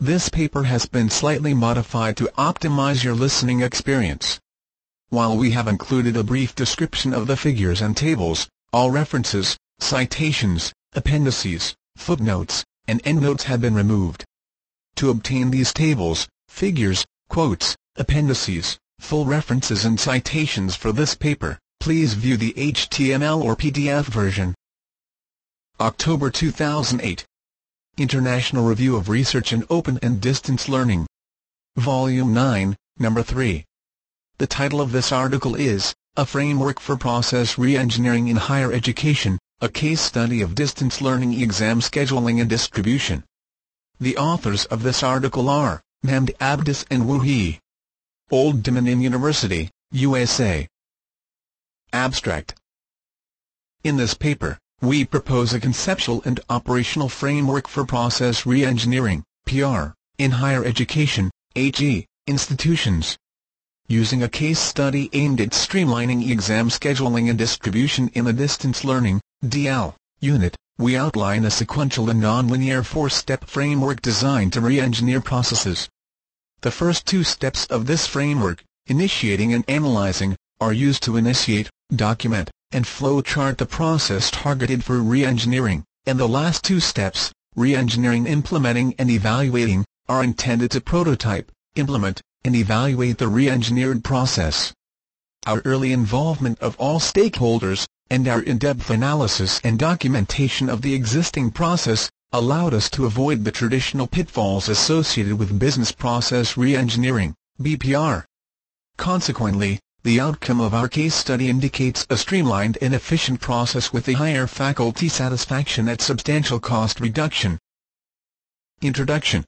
this paper has been slightly modified to optimize your listening experience. While we have included a brief description of the figures and tables, all references, citations, appendices, footnotes, and endnotes have been removed. To obtain these tables, figures, quotes, appendices, full references and citations for this paper, please view the HTML or PDF version. October 2008. International Review of Research in Open and Distance Learning. Volume 9, Number 3. The title of this article is, A Framework for Process Reengineering in Higher Education, a Case Study of Distance Learning Exam Scheduling and Distribution. The authors of this article are, Mahmoud Abdus and Wu He. Old Dominion University, USA. Abstract. In this paper, we propose a conceptual and operational framework for process reengineering, PR, in higher education, HE, institutions. Using a case study aimed at streamlining exam scheduling and distribution in the distance learning, DL, unit, we outline a sequential and nonlinear four-step framework designed to re-engineer processes. The first two steps of this framework, initiating and analyzing, are used to initiate, document, and flowchart the process targeted for re-engineering, and the last two steps, re-engineering, implementing and evaluating, are intended to prototype, implement, and evaluate the re-engineered process. Our early involvement of all stakeholders, and our in-depth analysis and documentation of the existing process, allowed us to avoid the traditional pitfalls associated with business process re-engineering, BPR. Consequently, the outcome of our case study indicates a streamlined and efficient process with a higher faculty satisfaction at substantial cost reduction. Introduction.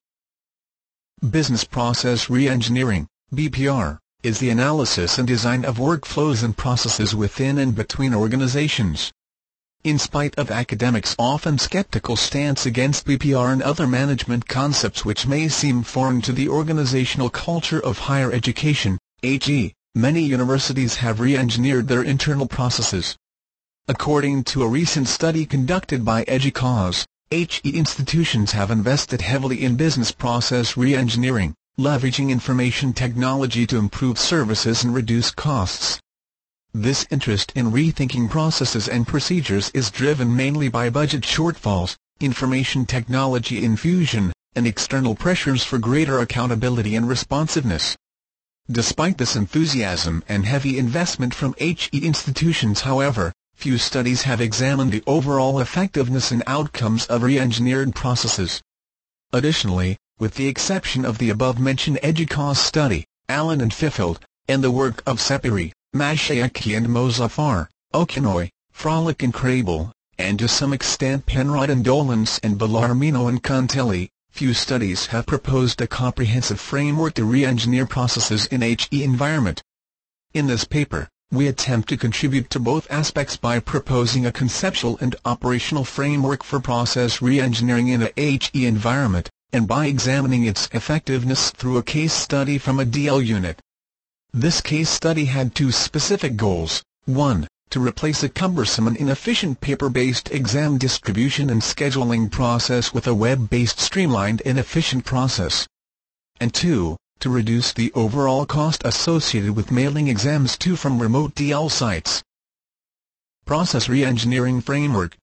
Business process re-engineering, BPR, is the analysis and design of workflows and processes within and between organizations. In spite of academics' often skeptical stance against BPR and other management concepts which may seem foreign to the organizational culture of higher education, HE, many universities have re-engineered their internal processes. According to a recent study conducted by EDUCAUSE, HE institutions have invested heavily in business process re-engineering, leveraging information technology to improve services and reduce costs. This interest in rethinking processes and procedures is driven mainly by budget shortfalls, information technology infusion, and external pressures for greater accountability and responsiveness. Despite this enthusiasm and heavy investment from HE institutions, however, few studies have examined the overall effectiveness and outcomes of re-engineered processes. Additionally, with the exception of the above-mentioned EDUCAUSE study, Allen and Fifield, and the work of Sepiri, Mashiaki and Mozaffar, Okinoy, Frolic and Crable, and to some extent Penrod and Dolans and Bellarmino and Contelli, few studies have proposed a comprehensive framework to re-engineer processes in HE environment. In this paper, we attempt to contribute to both aspects by proposing a conceptual and operational framework for process re-engineering in a HE environment, and by examining its effectiveness through a case study from a DL unit. This case study had two specific goals: 1. To replace a cumbersome and inefficient paper-based exam distribution and scheduling process with a web-based streamlined and efficient process. And 2. To reduce the overall cost associated with mailing exams to from remote DL sites. Process Re-engineering Framework.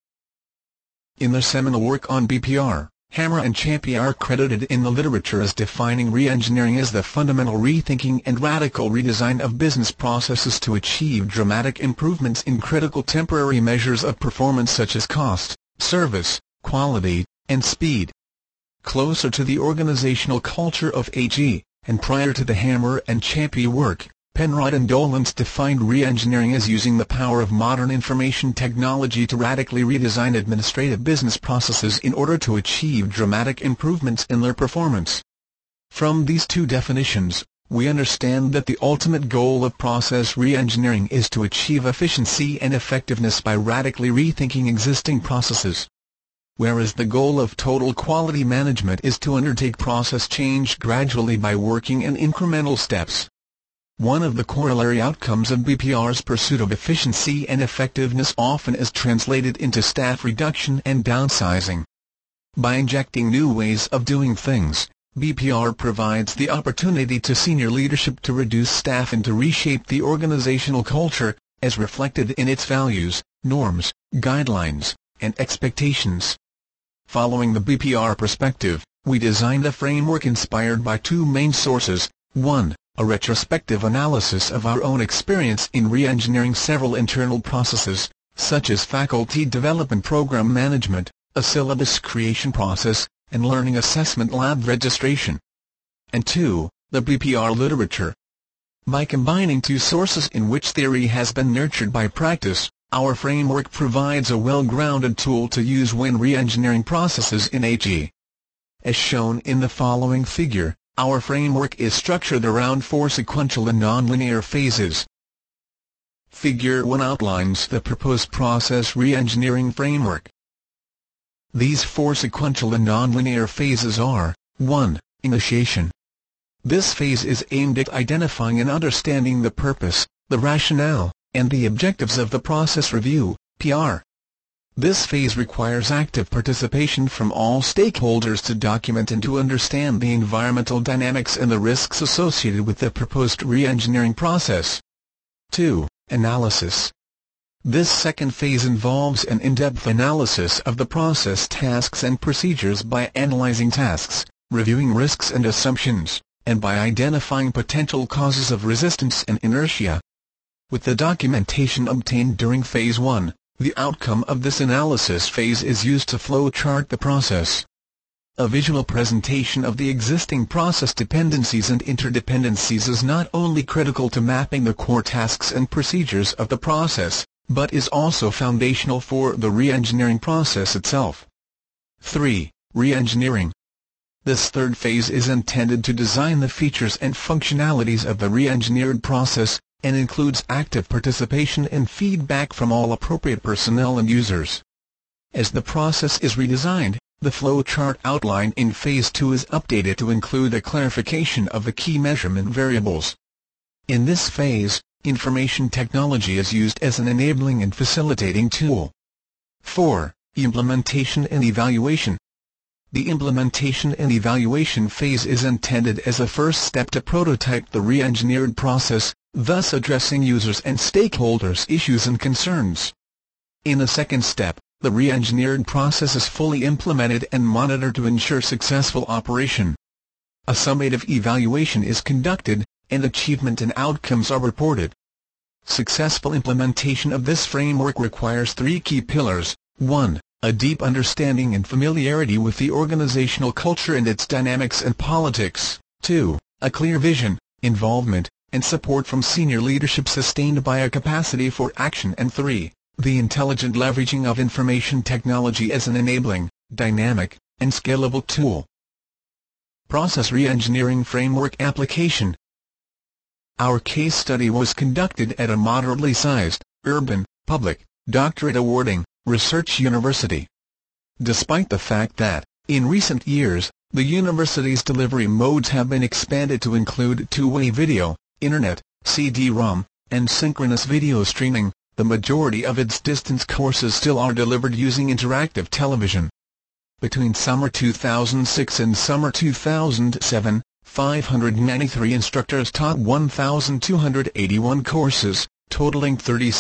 In their seminal work on BPR, Hammer and Champy are credited in the literature as defining re-engineering as the fundamental rethinking and radical redesign of business processes to achieve dramatic improvements in critical temporary measures of performance such as cost, service, quality, and speed. Closer to the organizational culture of HE, and prior to the Hammer and Champy work, Penrod and Dolans defined re-engineering as using the power of modern information technology to radically redesign administrative business processes in order to achieve dramatic improvements in their performance. From these two definitions, we understand that the ultimate goal of process re-engineering is to achieve efficiency and effectiveness by radically rethinking existing processes. Whereas the goal of total quality management is to undertake process change gradually by working in incremental steps. One of the corollary outcomes of BPR's pursuit of efficiency and effectiveness often is translated into staff reduction and downsizing. By injecting new ways of doing things, BPR provides the opportunity to senior leadership to reduce staff and to reshape the organizational culture, as reflected in its values, norms, guidelines, and expectations. Following the BPR perspective, we designed a framework inspired by two main sources: 1. A retrospective analysis of our own experience in re-engineering several internal processes, such as faculty development program management, a syllabus creation process, and learning assessment lab registration. And 2. The BPR literature. By combining two sources in which theory has been nurtured by practice, our framework provides a well-grounded tool to use when re-engineering processes in HE. As shown in the following figure, our framework is structured around 4 sequential and nonlinear phases. Figure 1 outlines the proposed process re-engineering framework. These 4 sequential and nonlinear phases are: 1. Initiation. This phase is aimed at identifying and understanding the purpose, the rationale, and the objectives of the process review, PR. This phase requires active participation from all stakeholders to document and to understand the environmental dynamics and the risks associated with the proposed re-engineering process. 2. Analysis. This second phase involves an in-depth analysis of the process tasks and procedures by analyzing tasks, reviewing risks and assumptions, and by identifying potential causes of resistance and inertia. With the documentation obtained during Phase 1, the outcome of this analysis phase is used to flowchart the process. A visual presentation of the existing process dependencies and interdependencies is not only critical to mapping the core tasks and procedures of the process, but is also foundational for the re-engineering process itself. 3. Re-engineering. This third phase is intended to design the features and functionalities of the re-engineered process, and includes active participation and feedback from all appropriate personnel and users. As the process is redesigned, the flowchart outline in Phase 2 is updated to include a clarification of the key measurement variables. In this phase, information technology is used as an enabling and facilitating tool. 4. Implementation and evaluation. The implementation and evaluation phase is intended as a first step to prototype the re-engineered process, thus addressing users' and stakeholders' issues and concerns. In a second step, the re-engineered process is fully implemented and monitored to ensure successful operation. A summative evaluation is conducted, and achievement and outcomes are reported. Successful implementation of this framework requires 3 key pillars: 1. A deep understanding and familiarity with the organizational culture and its dynamics and politics. 2. A clear vision, involvement, and support from senior leadership sustained by a capacity for action. And 3. The intelligent leveraging of information technology as an enabling, dynamic, and scalable tool. Process re-engineering framework application. Our case study was conducted at a moderately sized, urban, public, doctorate-awarding, research university. Despite the fact that, in recent years, the university's delivery modes have been expanded to include two-way video, internet, CD-ROM, and synchronous video streaming, the majority of its distance courses still are delivered using interactive television. Between summer 2006 and summer 2007, 593 instructors taught 1,281 courses, totaling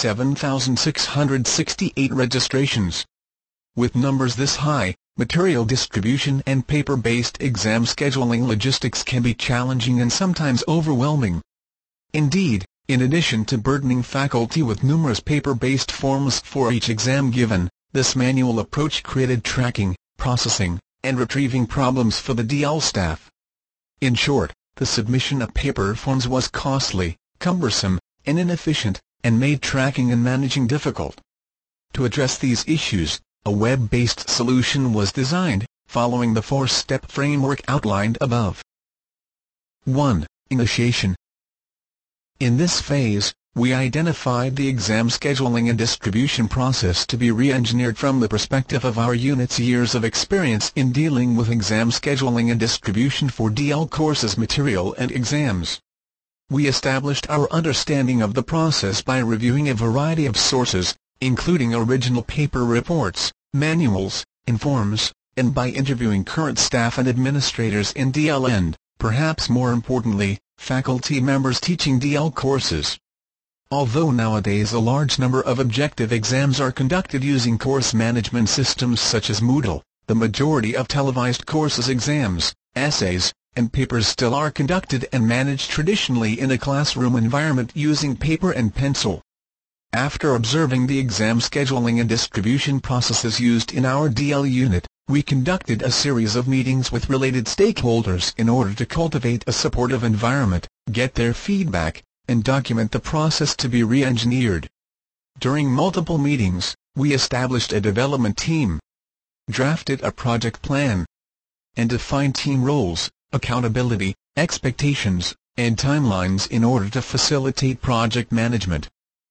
37,668 registrations. With numbers this high, material distribution and paper-based exam scheduling logistics can be challenging and sometimes overwhelming. Indeed, in addition to burdening faculty with numerous paper-based forms for each exam given, this manual approach created tracking, processing, and retrieving problems for the DL staff. In short, the submission of paper forms was costly, cumbersome, and inefficient, and made tracking and managing difficult. To address these issues, a web-based solution was designed, following the 4-step framework outlined above. 1. Initiation. In this phase, we identified the exam scheduling and distribution process to be re-engineered from the perspective of our unit's years of experience in dealing with exam scheduling and distribution for DL courses material and exams. We established our understanding of the process by reviewing a variety of sources, including original paper reports, manuals, and forms, and by interviewing current staff and administrators in DL and, perhaps more importantly, faculty members teaching DL courses. Although nowadays a large number of objective exams are conducted using course management systems such as Moodle, the majority of televised courses exams, essays, and papers still are conducted and managed traditionally in a classroom environment using paper and pencil. After observing the exam scheduling and distribution processes used in our DL unit, we conducted a series of meetings with related stakeholders in order to cultivate a supportive environment, get their feedback, and document the process to be re-engineered. During multiple meetings, we established a development team, drafted a project plan, and defined team roles, accountability, expectations, and timelines in order to facilitate project management.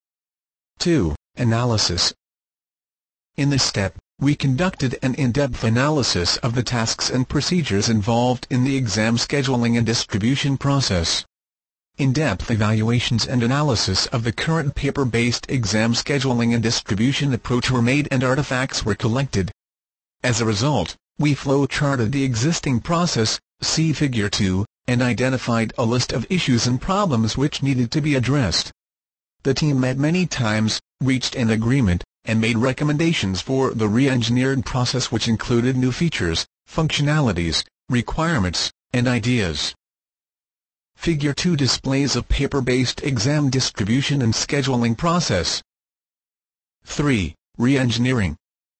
2. Analysis. In this step, we conducted an in-depth analysis of the tasks and procedures involved in the exam scheduling and distribution process. In-depth evaluations and analysis of the current paper-based exam scheduling and distribution approach were made and artifacts were collected. As a result, we flow-charted the existing process, see Figure 2, and identified a list of issues and problems which needed to be addressed. The team met many times, reached an agreement, and made recommendations for the re-engineered process which included new features, functionalities, requirements, and ideas. Figure 2 displays a paper-based exam distribution and scheduling process. 3. Re-engineering.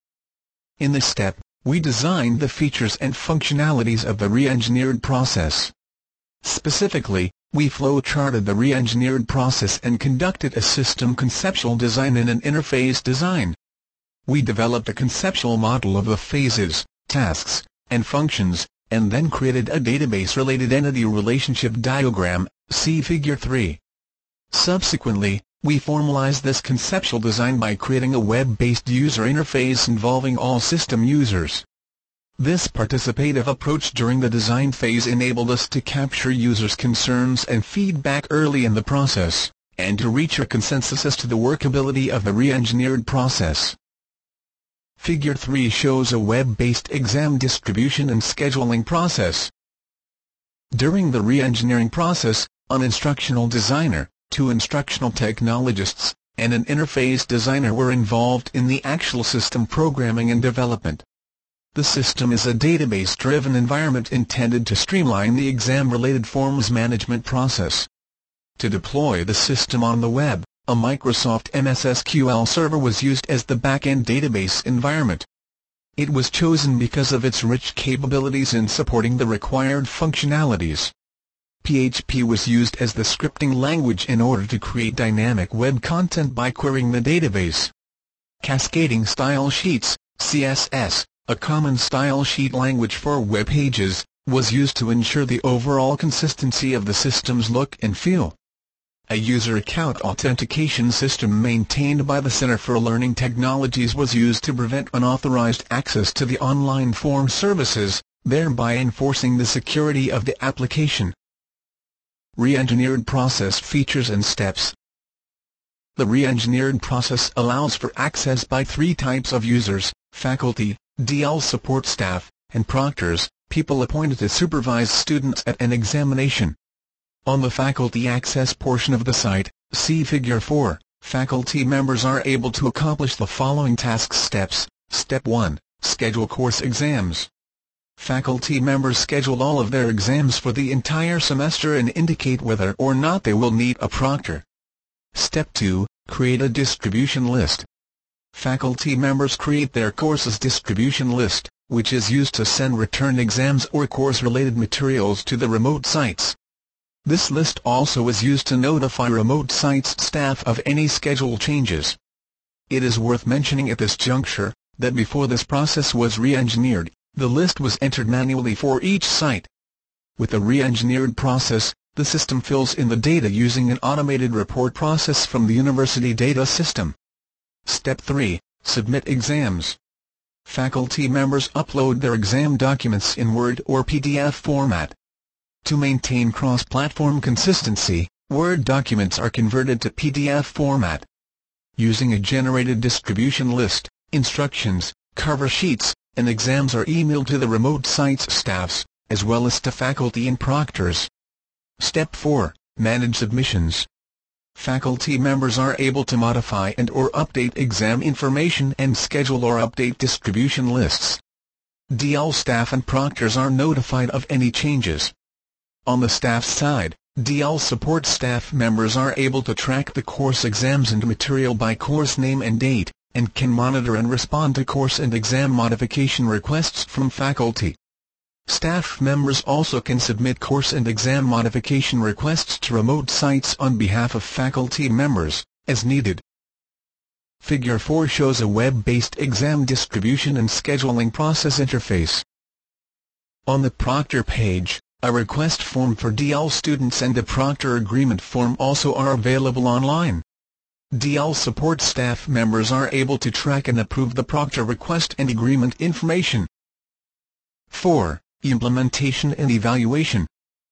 In this step, we designed the features and functionalities of the re-engineered process. Specifically, we flow-charted the re-engineered process and conducted a system conceptual design and an interface design. We developed a conceptual model of the phases, tasks, and functions, and then created a database-related entity relationship diagram, see Figure 3. Subsequently, we formalized this conceptual design by creating a web-based user interface involving all system users. This participative approach during the design phase enabled us to capture users' concerns and feedback early in the process, and to reach a consensus as to the workability of the re-engineered process. Figure 3 shows a web-based exam distribution and scheduling process. During the re-engineering process, an instructional designer, 2 instructional technologists, and an interface designer were involved in the actual system programming and development. The system is a database-driven environment intended to streamline the exam-related forms management process. To deploy the system on the web, a Microsoft MS SQL server was used as the back-end database environment. It was chosen because of its rich capabilities in supporting the required functionalities. PHP was used as the scripting language in order to create dynamic web content by querying the database. Cascading Style Sheets, CSS, a common style sheet language for web pages, was used to ensure the overall consistency of the system's look and feel. A user account authentication system maintained by the Center for Learning Technologies was used to prevent unauthorized access to the online form services, thereby enforcing the security of the application. Re-engineered process features and steps. The re-engineered process allows for access by 3 types of users: faculty, DL support staff, and proctors, people appointed to supervise students at an examination. On the faculty access portion of the site, see Figure 4, faculty members are able to accomplish the following task steps. Step 1. Schedule course exams. Faculty members schedule all of their exams for the entire semester and indicate whether or not they will need a proctor. Step 2. Create a distribution list. Faculty members create their course's distribution list, which is used to send return exams or course-related materials to the remote sites. This list also is used to notify remote sites staff of any schedule changes. It is worth mentioning at this juncture, that before this process was re-engineered, the list was entered manually for each site. With the re-engineered process, the system fills in the data using an automated report process from the university data system. Step 3. Submit exams. Faculty members upload their exam documents in Word or PDF format. To maintain cross-platform consistency, Word documents are converted to PDF format. Using a generated distribution list, instructions, cover sheets, and exams are emailed to the remote site's staffs, as well as to faculty and proctors. Step 4. Manage submissions. Faculty members are able to modify and/or update exam information and schedule or update distribution lists. DL staff and proctors are notified of any changes. On the staff side, DL support staff members are able to track the course exams and material by course name and date, and can monitor and respond to course and exam modification requests from faculty. Staff members also can submit course and exam modification requests to remote sites on behalf of faculty members, as needed. Figure 4 shows a web-based exam distribution and scheduling process interface. On the proctor page, a request form for DL students and a proctor agreement form also are available online. DL support staff members are able to track and approve the proctor request and agreement information. 4. Implementation and evaluation.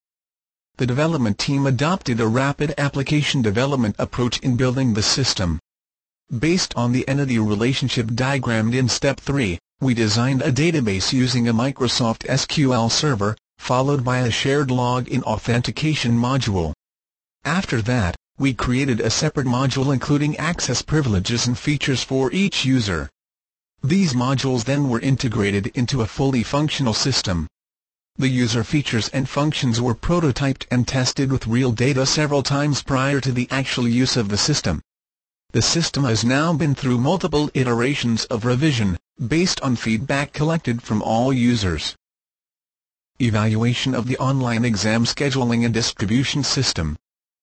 The development team adopted a rapid application development approach in building the system. Based on the entity relationship diagrammed in Step 3, we designed a database using a Microsoft SQL Server, followed by a shared login authentication module. After that, we created a separate module including access privileges and features for each user. These modules then were integrated into a fully functional system. The user features and functions were prototyped and tested with real data several times prior to the actual use of the system. The system has now been through multiple iterations of revision, based on feedback collected from all users. Evaluation of the online exam scheduling and distribution system.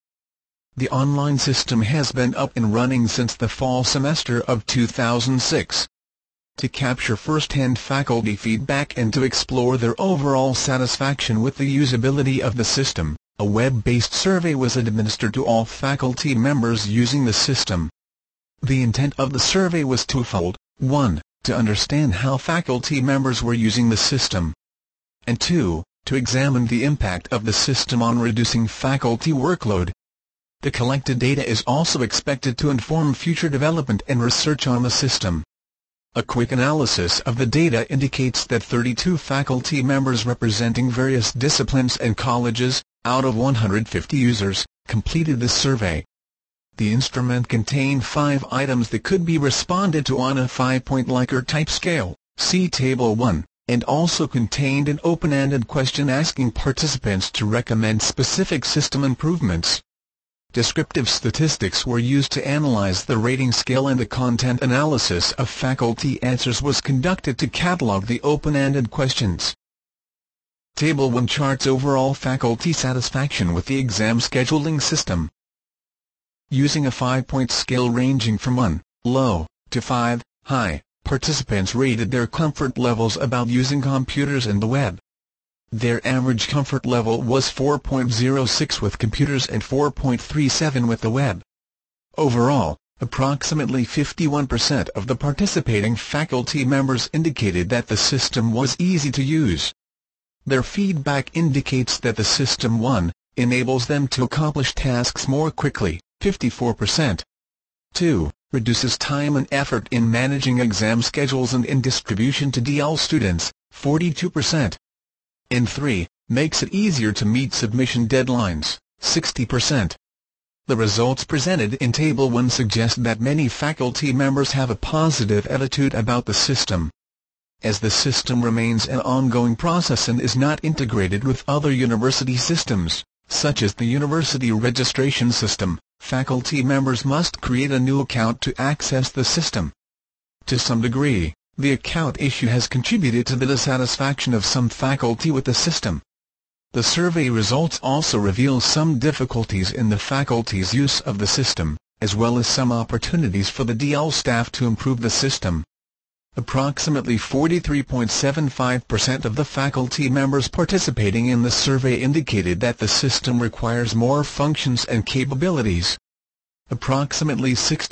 The online system has been up and running since the fall semester of 2006. To capture first-hand faculty feedback and to explore their overall satisfaction with the usability of the system, a web-based survey was administered to all faculty members using the system. The intent of the survey was twofold: 1. To understand how faculty members were using the system, and 2. To examine the impact of the system on reducing faculty workload. The collected data is also expected to inform future development and research on the system. A quick analysis of the data indicates that 32 faculty members representing various disciplines and colleges, out of 150 users, completed the survey. The instrument contained 5 items that could be responded to on a 5-point Likert type scale, see Table 1, and also contained an open-ended question asking participants to recommend specific system improvements. Descriptive statistics were used to analyze the rating scale, and the content analysis of faculty answers was conducted to catalog the open-ended questions. Table 1 charts overall faculty satisfaction with the exam scheduling system. Using a 5-point scale ranging from 1, low, to 5, high, participants rated their comfort levels about using computers and the web. Their average comfort level was 4.06 with computers and 4.37 with the web. Overall, approximately 51% of the participating faculty members indicated that the system was easy to use. Their feedback indicates that the system 1 enables them to accomplish tasks more quickly, 54%. 2. Reduces time and effort in managing exam schedules and in distribution to DL students, 42%. And 3. Makes it easier to meet submission deadlines, 60%. The results presented in Table 1 suggest that many faculty members have a positive attitude about the system. As the system remains an ongoing process and is not integrated with other university systems, such as the university registration system, faculty members must create a new account to access the system. To some degree, the account issue has contributed to the dissatisfaction of some faculty with the system. The survey results also reveal some difficulties in the faculty's use of the system, as well as some opportunities for the DL staff to improve the system. Approximately 43.75% of the faculty members participating in the survey indicated that the system requires more functions and capabilities. Approximately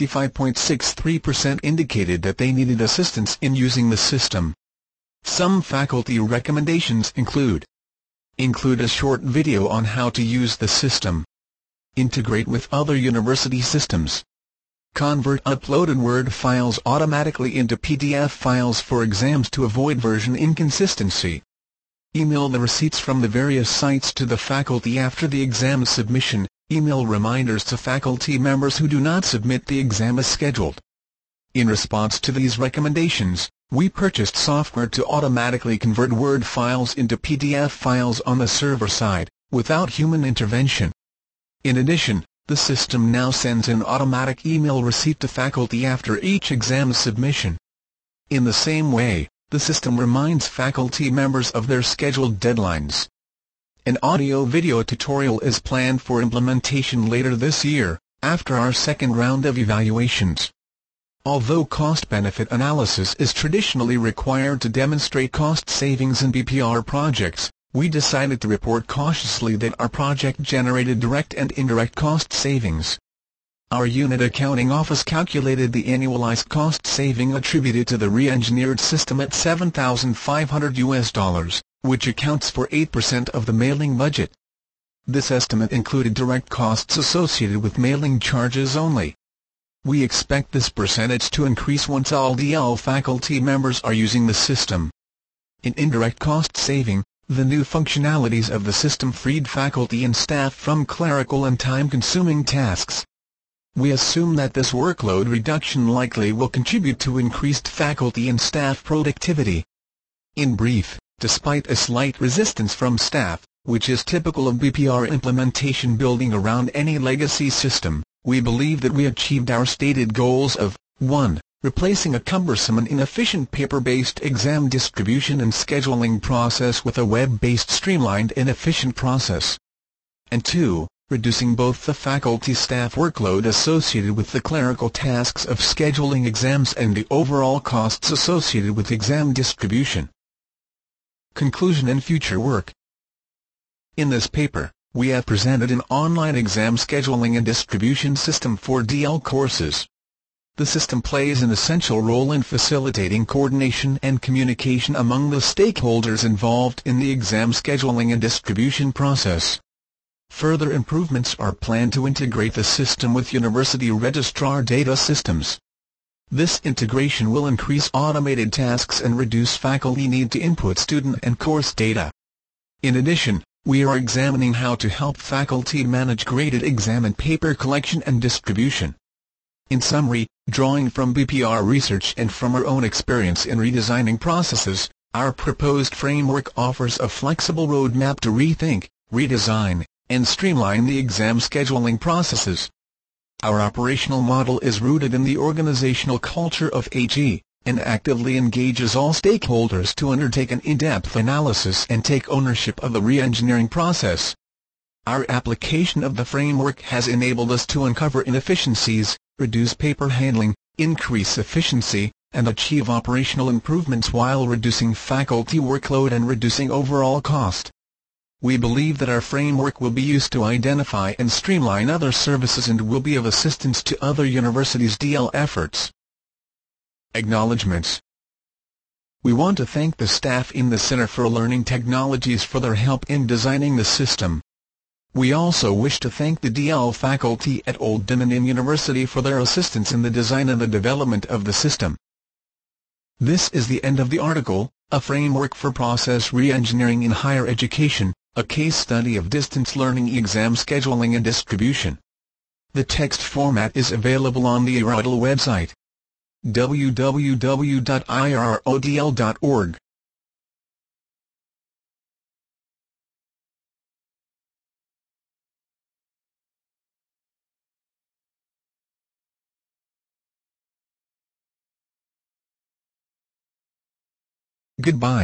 65.63% indicated that they needed assistance in using the system. Some faculty recommendations include a short video on how to use the system. Integrate with other university systems. Convert uploaded Word files automatically into PDF files for exams to avoid version inconsistency. Email the receipts from the various sites to the faculty after the exam submission. Email reminders to faculty members who do not submit the exam as scheduled. In response to these recommendations, we purchased software to automatically convert Word files into PDF files on the server side, without human intervention. In addition, the system now sends an automatic email receipt to faculty after each exam submission. In the same way, the system reminds faculty members of their scheduled deadlines. An audio-video tutorial is planned for implementation later this year, after our second round of evaluations. Although cost-benefit analysis is traditionally required to demonstrate cost savings in BPR projects, we decided to report cautiously that our project generated direct and indirect cost savings. Our unit accounting office calculated the annualized cost saving attributed to the re-engineered system at $7,500, which accounts for 8% of the mailing budget. This estimate included direct costs associated with mailing charges only. We expect this percentage to increase once all DL faculty members are using the system. In indirect cost saving, the new functionalities of the system freed faculty and staff from clerical and time-consuming tasks. We assume that this workload reduction likely will contribute to increased faculty and staff productivity. In brief, despite a slight resistance from staff, which is typical of BPR implementation building around any legacy system, we believe that we achieved our stated goals of 1. Replacing a cumbersome and inefficient paper-based exam distribution and scheduling process with a web-based streamlined and efficient process. And 2. Reducing both the faculty staff workload associated with the clerical tasks of scheduling exams and the overall costs associated with exam distribution. Conclusion and future work. In this paper, we have presented an online exam scheduling and distribution system for DL courses. The system plays an essential role in facilitating coordination and communication among the stakeholders involved in the exam scheduling and distribution process. Further improvements are planned to integrate the system with university registrar data systems. This integration will increase automated tasks and reduce faculty need to input student and course data. In addition, we are examining how to help faculty manage graded exam and paper collection and distribution. In summary, drawing from BPR research and from our own experience in redesigning processes, our proposed framework offers a flexible roadmap to rethink, redesign, and streamline the exam scheduling processes. Our operational model is rooted in the organizational culture of HE, and actively engages all stakeholders to undertake an in-depth analysis and take ownership of the re-engineering process. Our application of the framework has enabled us to uncover inefficiencies, reduce paper handling, increase efficiency, and achieve operational improvements while reducing faculty workload and reducing overall cost. We believe that our framework will be used to identify and streamline other services and will be of assistance to other universities' DL efforts. Acknowledgements. We want to thank the staff in the Center for Learning Technologies for their help in designing the system. We also wish to thank the DL faculty at Old Dominion University for their assistance in the design and the development of the system. This is the end of the article, A Framework for Process Re-engineering in Higher Education, a case study of distance learning exam scheduling and distribution. The text format is available on the IRODL website, www.irodl.org. Goodbye.